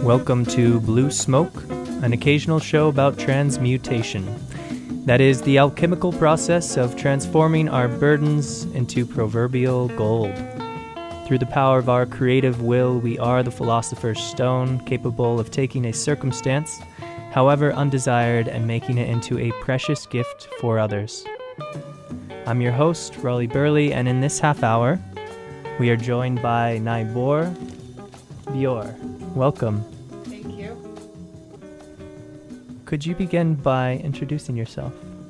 Welcome to Blue Smoke, an occasional show about transmutation. That is the alchemical process of transforming our burdens into proverbial gold. Through the power of our creative will, we are the philosopher's stone, capable of taking a circumstance, however undesired, and making it into a precious gift for others. I'm your host, Raleigh Burley, and in this half hour, we are joined by Nybor Bior. Welcome. Thank you. Could you begin by introducing yourself?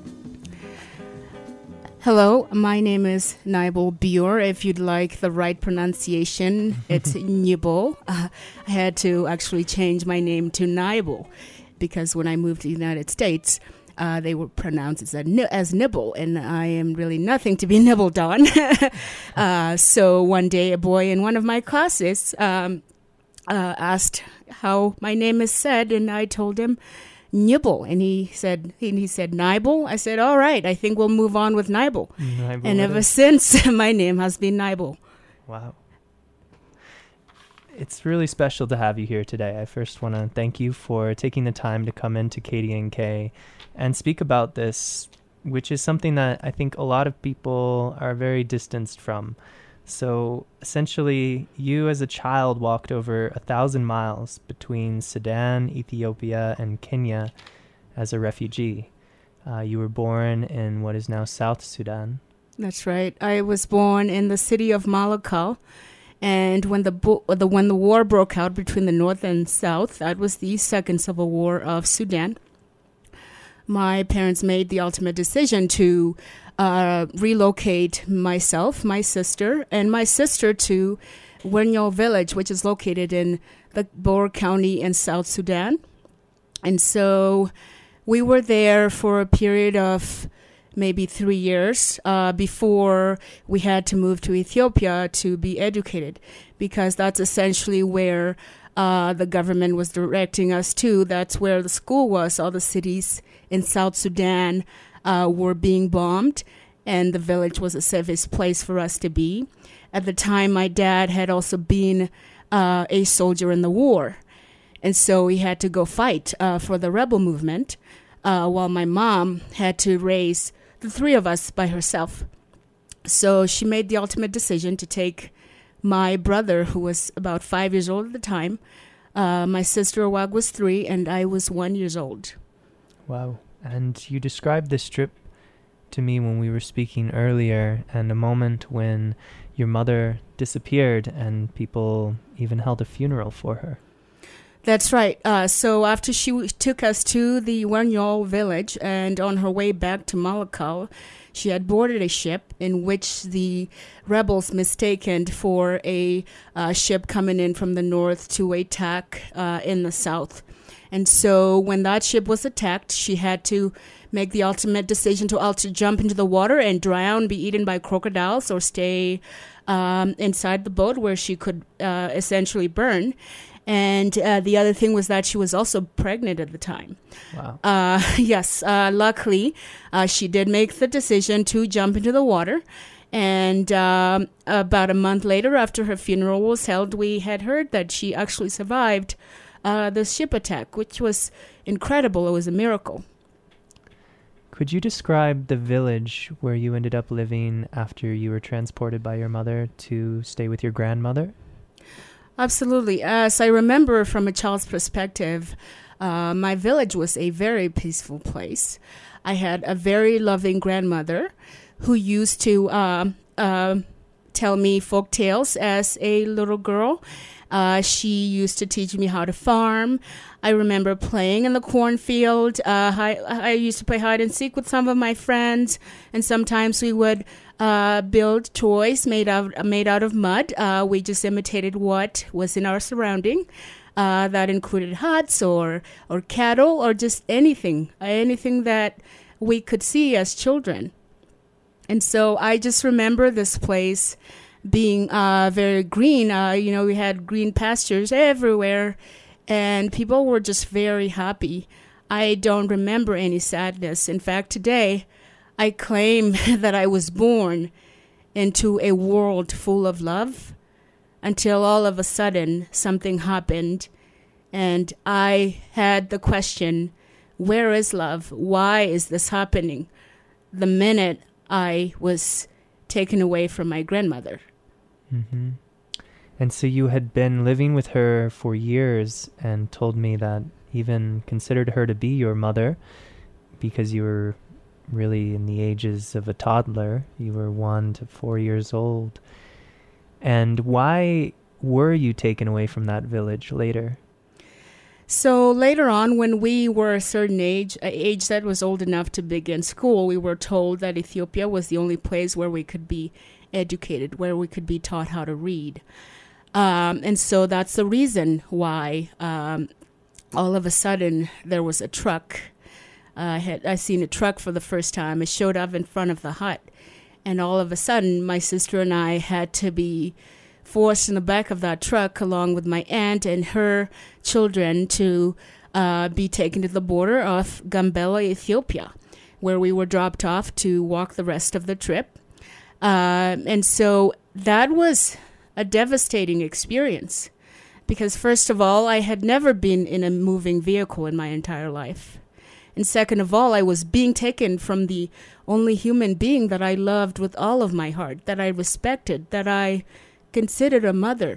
Hello, my name is Nybor Bior. If you'd like the right pronunciation, it's Nybor. I had to actually change my name to Nybor because when I moved to the United States, they were pronounced as nibble, and I am really nothing to be nibbled on. So one day, a boy in one of my classes asked how my name is said, and I told him Nibble, and he said Nybor. I said, all right, I think we'll move on with Nybor. And ever since, my name has been Nybor. Wow. It's really special to have you here today. I first want to thank you for taking the time to come into KDNK and speak about this, which is something that I think a lot of people are very distanced from. So essentially, you as a child walked over 1,000 miles between Sudan, Ethiopia, and Kenya as a refugee. You were born in what is now South Sudan. That's right. I was born in the city of Malakal. And when the war broke out between the North and South, that was the Second Civil War of Sudan, my parents made the ultimate decision to relocate myself, my sister to Wernyol village, which is located in the Bor County in South Sudan. And so we were there for a period of maybe 3 years before we had to move to Ethiopia to be educated, because that's essentially where the government was directing us to. That's where the school was. All the cities in South Sudan were being bombed, and the village was a safest place for us to be. At the time, my dad had also been a soldier in the war, and so he had to go fight for the rebel movement, while my mom had to raise the three of us by herself. So she made the ultimate decision to take my brother, who was about 5 years old at the time. My sister Awag was 3, and I was 1 year old. Wow. And you described this trip to me when we were speaking earlier, and a moment when your mother disappeared and people even held a funeral for her. That's right. So after she took us to the Wernyol village, and on her way back to Malakal, she had boarded a ship in which the rebels mistaken for a ship coming in from the north to attack in the south. And so when that ship was attacked, she had to make the ultimate decision to jump into the water and drown, be eaten by crocodiles, or stay inside the boat where she could essentially burn. And the other thing was that she was also pregnant at the time. Wow. Yes. Luckily, she did make the decision to jump into the water. And about a month later, after her funeral was held, we had heard that she actually survived the ship attack, which was incredible. It was a miracle. Could you describe the village where you ended up living after you were transported by your mother to stay with your grandmother? Absolutely. As I remember from a child's perspective, my village was a very peaceful place. I had a very loving grandmother who used to tell me folk tales as a little girl. She used to teach me how to farm. I remember playing in the cornfield. I used to play hide and seek with some of my friends, and sometimes we would build toys made out of mud. We just imitated what was in our surrounding. That included huts or cattle or just anything that we could see as children. And so I just remember this place being very green. We had green pastures everywhere, and people were just very happy. I don't remember any sadness. In fact, today, I claim that I was born into a world full of love until all of a sudden something happened And I had the question, where is love? Why is this happening? The minute I was taken away from my grandmother. Mm-hmm. And so you had been living with her for years and told me that even considered her to be your mother because you were really in the ages of a toddler. You were 1 to 4 years old. And why were you taken away from that village later? So later on, when we were a certain age, an age that was old enough to begin school, we were told that Ethiopia was the only place where we could be educated, where we could be taught how to read. And so that's the reason why all of a sudden there was a truck. I seen a truck for the first time. It showed up in front of the hut. And all of a sudden, my sister and I had to be forced in the back of that truck along with my aunt and her children to be taken to the border of Gambela, Ethiopia, where we were dropped off to walk the rest of the trip. And so that was a devastating experience because, first of all, I had never been in a moving vehicle in my entire life. And second of all, I was being taken from the only human being that I loved with all of my heart, that I respected, that I considered a mother.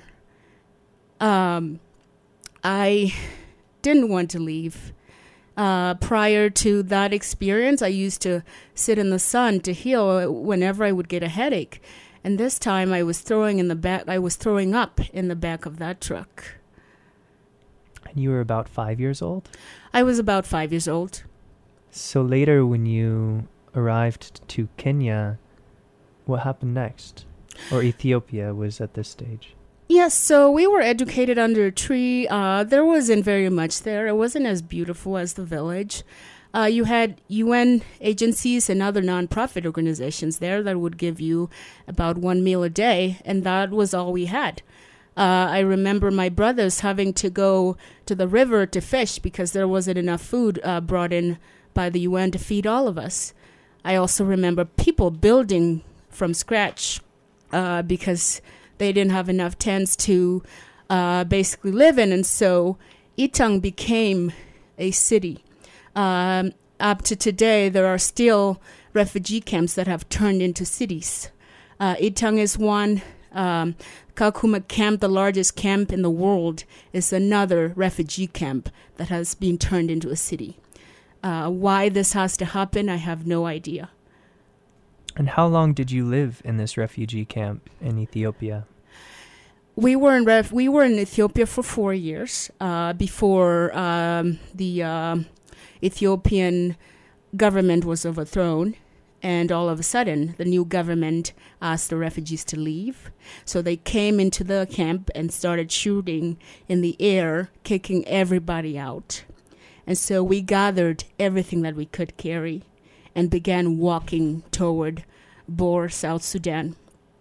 I didn't want to leave. Prior to that experience, I used to sit in the sun to heal whenever I would get a headache. And this time I was throwing up in the back of that truck. And you were about 5 years old? I was about 5 years old. So later when you arrived to Kenya, what happened next? Or Ethiopia was at this stage? Yes, so we were educated under a tree. There wasn't very much there. It wasn't as beautiful as the village. You had UN agencies and other nonprofit organizations there that would give you about 1 meal a day, and that was all we had. I remember my brothers having to go to the river to fish because there wasn't enough food brought in by the UN to feed all of us. I also remember people building from scratch because they didn't have enough tents to basically live in. And so Itang became a city. Up to today, there are still refugee camps that have turned into cities. Itang is one. Kakuma camp, the largest camp in the world, is another refugee camp that has been turned into a city. Why this has to happen, I have no idea. And how long did you live in this refugee camp in Ethiopia? We were in Ethiopia for 4 years before the Ethiopian government was overthrown. And all of a sudden, the new government asked the refugees to leave. So they came into the camp and started shooting in the air, kicking everybody out. And so we gathered everything that we could carry and began walking toward Bor, South Sudan.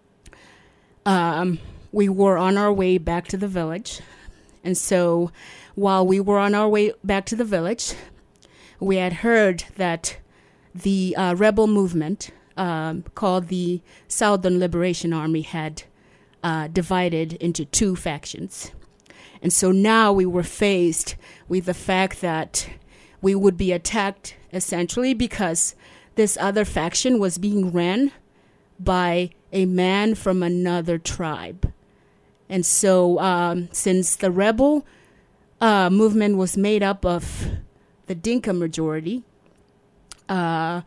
We were on our way back to the village. And so while we were on our way back to the village, we had heard that the rebel movement called the Southern Liberation Army had divided into 2 factions. And so now we were faced with the fact that we would be attacked essentially because this other faction was being ran by a man from another tribe. And so since the rebel movement was made up of the Dinka majority, the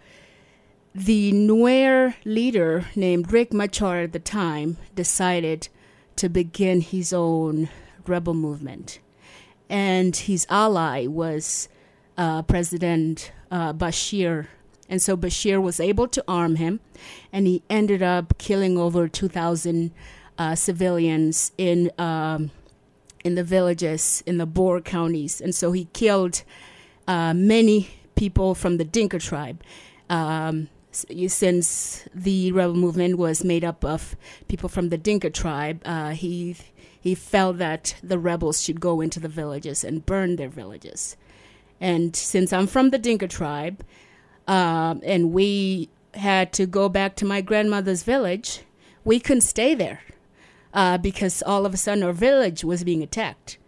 Nuer leader named Riek Machar at the time decided to begin his own rebel movement. And his ally was President Bashir. And so Bashir was able to arm him, and he ended up killing over 2,000 civilians in the villages in the Bor counties. And so he killed many people from the Dinka tribe. Since the rebel movement was made up of people from the Dinka tribe, he felt that the rebels should go into the villages and burn their villages. And since I'm from the Dinka tribe, and we had to go back to my grandmother's village, we couldn't stay there because all of a sudden our village was being attacked.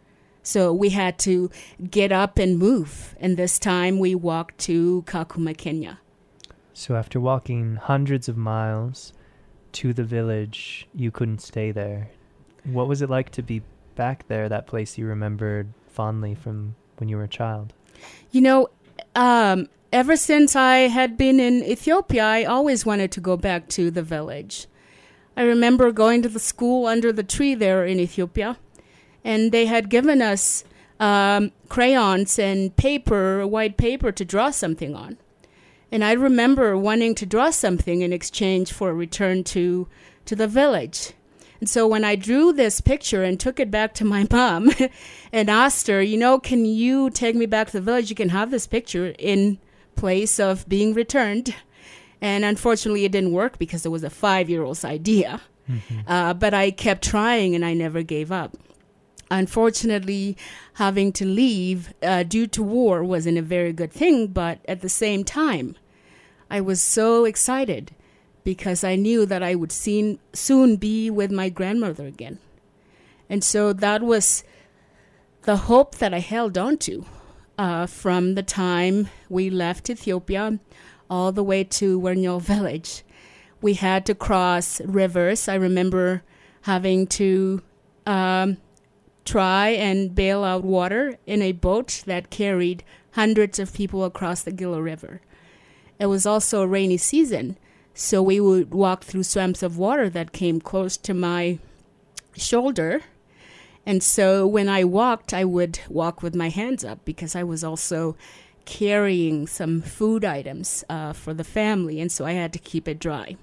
So we had to get up and move. And this time we walked to Kakuma, Kenya. So after walking hundreds of miles to the village, you couldn't stay there. What was it like to be back there, that place you remembered fondly from when you were a child? You know, ever since I had been in Ethiopia, I always wanted to go back to the village. I remember going to the school under the tree there in Ethiopia, and they had given us crayons and paper, white paper, to draw something on. And I remember wanting to draw something in exchange for a return to the village. And so when I drew this picture and took it back to my mom and asked her, can you take me back to the village? You can have this picture in place of being returned. And unfortunately, it didn't work because it was a 5-year-old's idea. Mm-hmm. But I kept trying and I never gave up. Unfortunately, having to leave due to war wasn't a very good thing. But at the same time, I was so excited because I knew that I would soon be with my grandmother again. And so that was the hope that I held on to from the time we left Ethiopia all the way to Wernyo village. We had to cross rivers. I remember having to try and bail out water in a boat that carried hundreds of people across the Gila River. It was also a rainy season, so we would walk through swamps of water that came close to my shoulder. And so when I walked, I would walk with my hands up because I was also carrying some food items for the family, and so I had to keep it dry.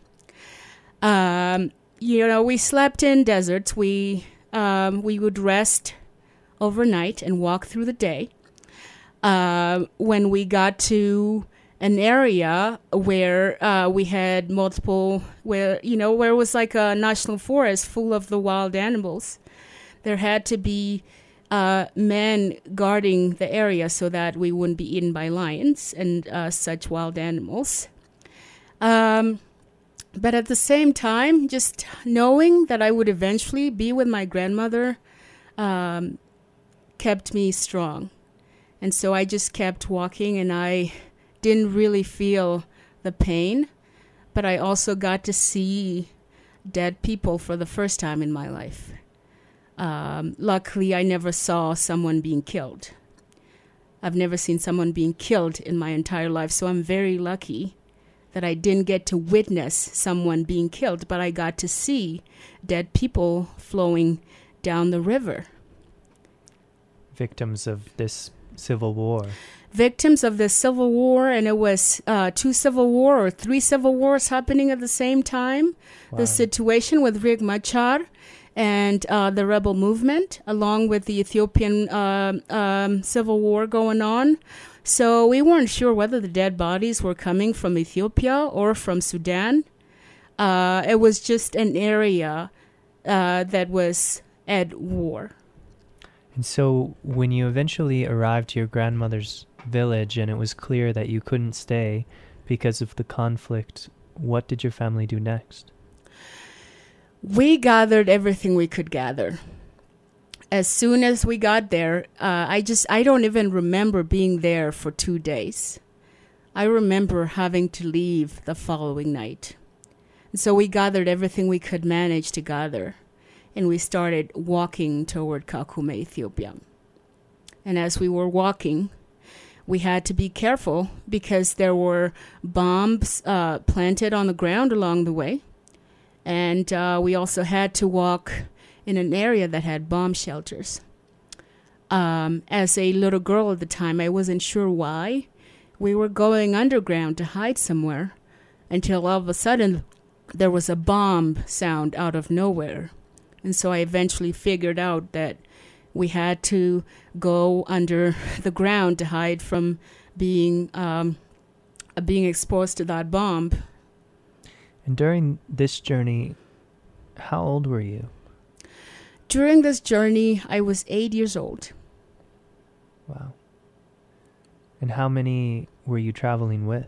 We slept in deserts. We would rest overnight and walk through the day. When we got to an area where we had where it was like a national forest full of the wild animals, there had to be men guarding the area so that we wouldn't be eaten by lions and such wild animals. But at the same time, just knowing that I would eventually be with my grandmother kept me strong. And so I just kept walking, and I didn't really feel the pain, but I also got to see dead people for the first time in my life. Luckily, I never saw someone being killed. I've never seen someone being killed in my entire life, so I'm very lucky that I didn't get to witness someone being killed, but I got to see dead people flowing down the river. Victims of this civil war. Victims of the Civil War, and it was 2 civil war or 3 civil wars happening at the same time. Wow. The situation with Riek Machar and the rebel movement, along with the Ethiopian civil war going on. So we weren't sure whether the dead bodies were coming from Ethiopia or from Sudan. It was just an area that was at war. And so when you eventually arrived to your grandmother's village and it was clear that you couldn't stay because of the conflict, what did your family do next? We gathered everything we could gather. As soon as we got there, I don't even remember being there for 2 days. I remember having to leave the following night. And so we gathered everything we could manage to gather, and we started walking toward Kakuma, Ethiopia. And as we were walking, we had to be careful because there were bombs planted on the ground along the way. And we also had to walk in an area that had bomb shelters. As a little girl at the time, I wasn't sure why. We were going underground to hide somewhere until all of a sudden there was a bomb sound out of nowhere. And so I eventually figured out that we had to go under the ground to hide from being exposed to that bomb. And during this journey, how old were you? During this journey, I was 8 years old. Wow. And how many were you traveling with?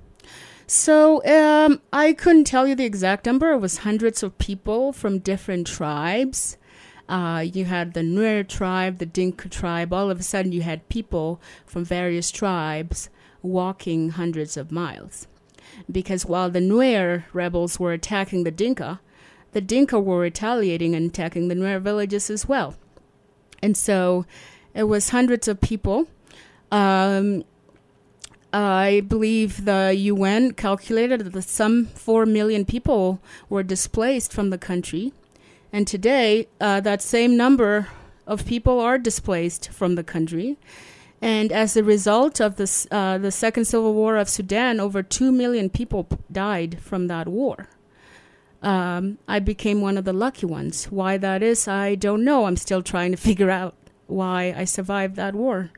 So I couldn't tell you the exact number. It was hundreds of people from different tribes. You had the Nuer tribe, the Dinka tribe. All of a sudden, you had people from various tribes walking hundreds of miles. Because while the Nuer rebels were attacking the Dinka were retaliating and attacking the Nuer villages as well. And so it was hundreds of people. I believe the UN calculated that some 4 million people were displaced from the country. And today, that same number of people are displaced from the country. And as a result of this, the Second Civil War of Sudan, over 2 million people died from that war. I became one of the lucky ones. Why that is, I don't know. I'm still trying to figure out why I survived that war.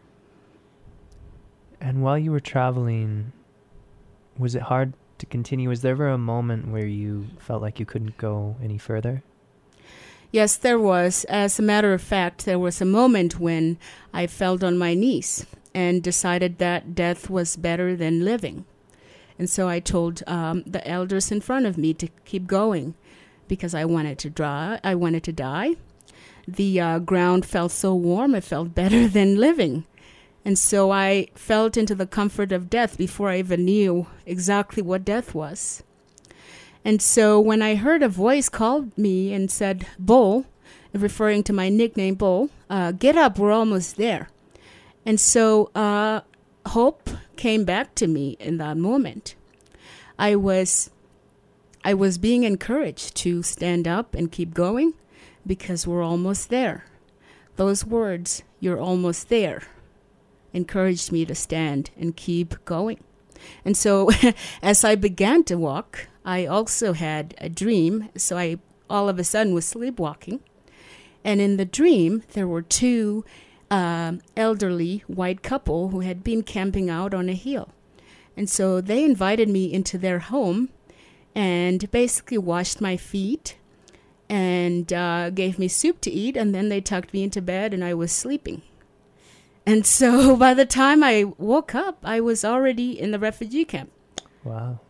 And while you were traveling, was it hard to continue? Was there ever a moment where you felt like you couldn't go any further? Yes, there was. As a matter of fact, there was a moment when I fell on my knees and decided that death was better than living. And so I told the elders in front of me to keep going because I wanted to die. The ground felt so warm, it felt better than living. And so I felt into the comfort of death before I even knew exactly what death was. And so when I heard a voice called me and said, Bull, referring to my nickname Bull, get up, we're almost there. And so hope came back to me in that moment. I was being encouraged to stand up and keep going because we're almost there. Those words, you're almost there, encouraged me to stand and keep going. And so as I began to walk, I also had a dream. So I all of a sudden was sleepwalking. And in the dream, there were two elderly white couple who had been camping out on a hill. And so they invited me into their home and basically washed my feet and gave me soup to eat. And then they tucked me into bed and I was sleeping. And so by the time I woke up, I was already in the refugee camp. Wow.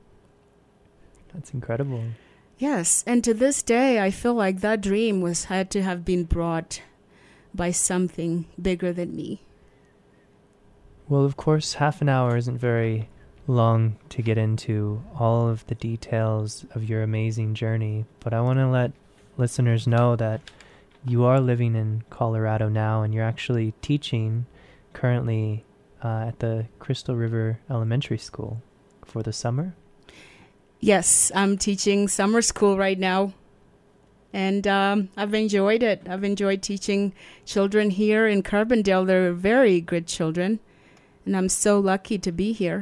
That's incredible. Yes. And to this day, I feel like that dream had to have been brought by something bigger than me. Well, of course, half an hour isn't very long to get into all of the details of your amazing journey, but I want to let listeners know that you are living in Colorado now, and you're actually teaching currently at the Crystal River Elementary School for the summer. Yes, I'm teaching summer school right now, and I've enjoyed it. I've enjoyed teaching children here in Carbondale. They're very good children, and I'm so lucky to be here.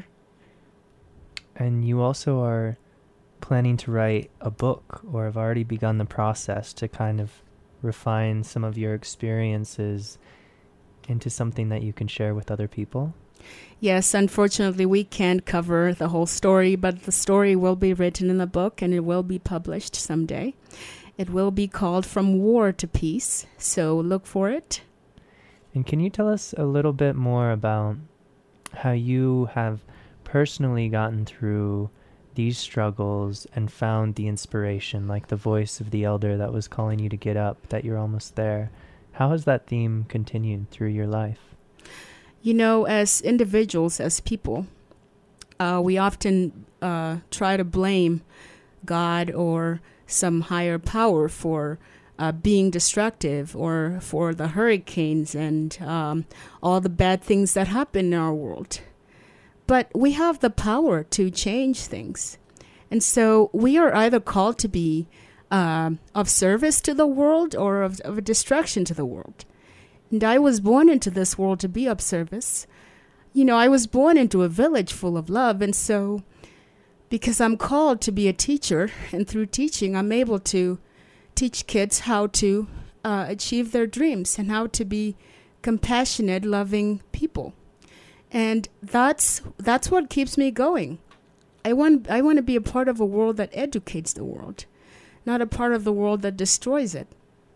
And you also are planning to write a book, or have already begun the process to kind of refine some of your experiences into something that you can share with other people? Yes, unfortunately, we can't cover the whole story, but the story will be written in the book and it will be published someday. It will be called From War to Peace, so look for it. And can you tell us a little bit more about how you have personally gotten through these struggles and found the inspiration, like the voice of the elder that was calling you to get up, that you're almost there? How has that theme continued through your life? You know, as individuals, as people, we often try to blame God or some higher power for being destructive, or for the hurricanes and all the bad things that happen in our world. But we have the power to change things. And so we are either called to be of service to the world or of a destruction to the world. And I was born into this world to be of service. You know, I was born into a village full of love. And so because I'm called to be a teacher, and through teaching, I'm able to teach kids how to achieve their dreams and how to be compassionate, loving people. And that's what keeps me going. I want to be a part of a world that educates the world, not a part of the world that destroys it.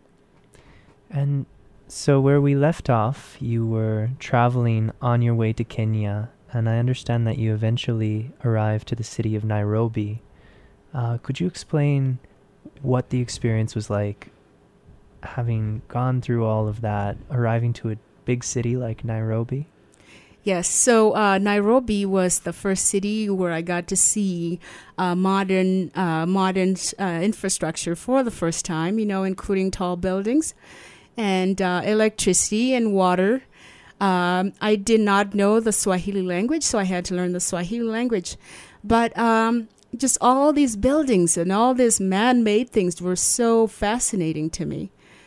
And so where we left off, you were traveling on your way to Kenya, and I understand that you eventually arrived to the city of Nairobi. Could you explain what the experience was like having gone through all of that, arriving to a big city like Nairobi? Yes, so Nairobi was the first city where I got to see modern infrastructure for the first time, including tall buildings and electricity and water. I did not know the Swahili language, so I had to learn the Swahili language. But just all these buildings and all these man-made things were so fascinating to me.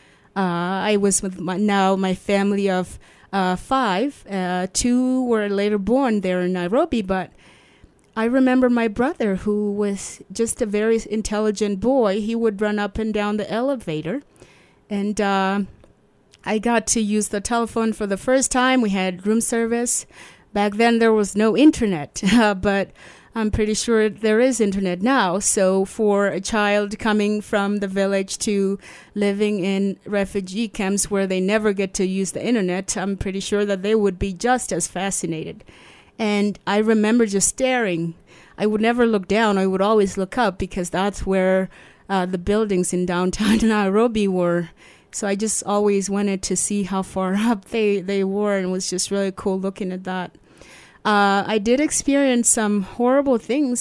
I was with my family of 5. 2 were later born there in Nairobi, but I remember my brother, who was just a very intelligent boy. He would run up and down the elevator, and I got to use the telephone for the first time. We had room service. Back then there was no internet, but I'm pretty sure there is internet now. So for a child coming from the village to living in refugee camps where they never get to use the internet, I'm pretty sure that they would be just as fascinated. And I remember just staring. I would never look down. I would always look up, because that's where the buildings in downtown Nairobi were. So I just always wanted to see how far up they were, and it was just really cool looking at that. I did experience some horrible things.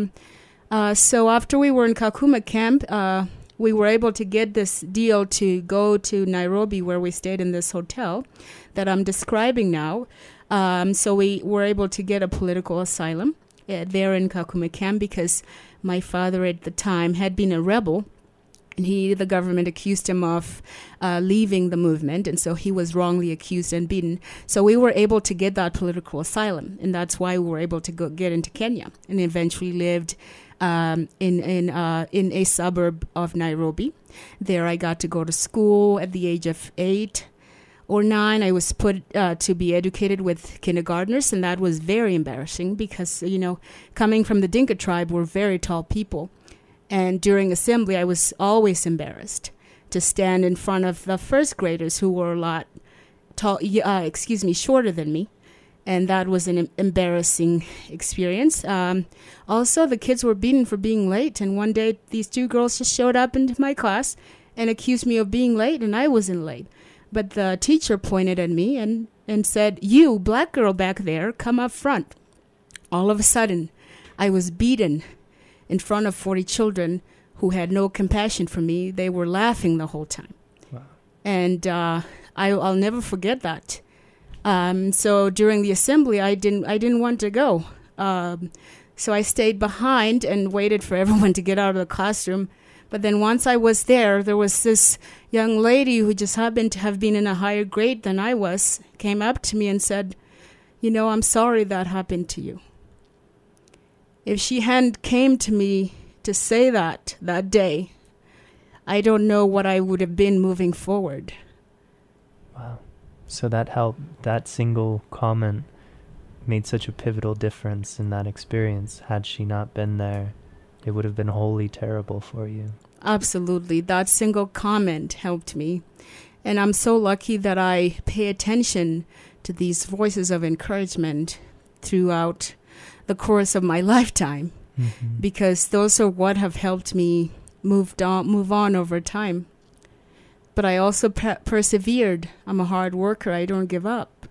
So after we were in Kakuma camp, we were able to get this deal to go to Nairobi, where we stayed in this hotel that I'm describing now. So we were able to get a political asylum there in Kakuma camp, because my father at the time had been a rebel. And the government accused him of leaving the movement, and so he was wrongly accused and beaten. So we were able to get that political asylum, and that's why we were able to get into Kenya, and eventually lived in a suburb of Nairobi. There I got to go to school at the age of 8 or 9. I was put to be educated with kindergartners, and that was very embarrassing, because, coming from the Dinka tribe, we're very tall people. And during assembly, I was always embarrassed to stand in front of the first graders, who were a lot shorter than me. And that was an embarrassing experience. Also, the kids were beaten for being late. And one day, these 2 girls just showed up into my class and accused me of being late, and I wasn't late. But the teacher pointed at me and said, "You, black girl back there, come up front." All of a sudden, I was beaten in front of 40 children who had no compassion for me. They were laughing the whole time. Wow. And I'll never forget that. So during the assembly, I didn't want to go. So I stayed behind and waited for everyone to get out of the classroom. But then once I was there was this young lady who just happened to have been in a higher grade than I was, came up to me and said, "I'm sorry that happened to you." If she hadn't came to me to say that day, I don't know what I would have been moving forward. Wow. So that single comment made such a pivotal difference in that experience. Had she not been there, it would have been wholly terrible for you. Absolutely. That single comment helped me. And I'm so lucky that I pay attention to these voices of encouragement throughout the course of my lifetime, because those are what have helped me move on over time. But I also persevered. I'm a hard worker. I don't give up.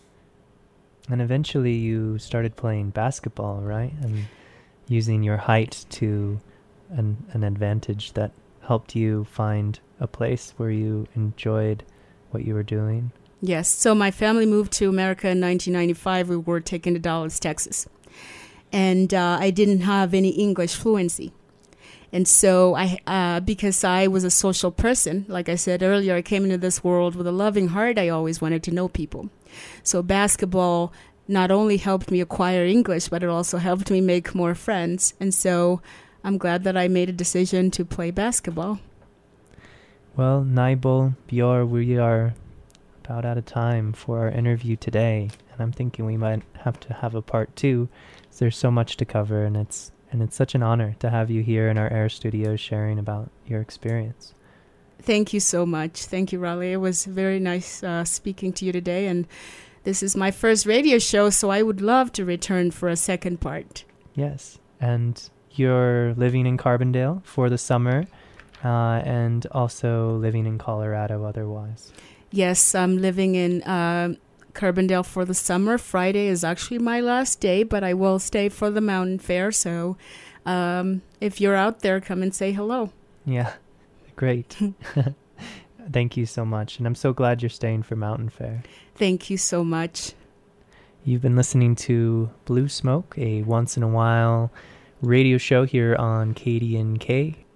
And eventually you started playing basketball, right? And using your height to an advantage that helped you find a place where you enjoyed what you were doing. Yes. So my family moved to America in 1995. We were taken to Dallas, Texas. And I didn't have any English fluency. And so because I was a social person, like I said earlier, I came into this world with a loving heart. I always wanted to know people. So basketball not only helped me acquire English, but it also helped me make more friends. And so I'm glad that I made a decision to play basketball. Well, Naibol, Bjor, we are about out of time for our interview today. And I'm thinking we might have to have a part 2. There's so much to cover, and it's such an honor to have you here in our Air Studios sharing about your experience. Thank you so much. Thank you, Raleigh. It was very nice speaking to you today, and this is my first radio show, so I would love to return for a second part. Yes, and you're living in Carbondale for the summer. and also living in Colorado otherwise. Yes, I'm living in Carbondale for the summer. Friday is actually my last day, but I will stay for the mountain fair. So if you're out there, come and say hello. Yeah, great. Thank you so much. And I'm so glad you're staying for Mountain Fair. Thank you so much. You've been listening to Blue Smoke, a once in a while radio show here on KDNK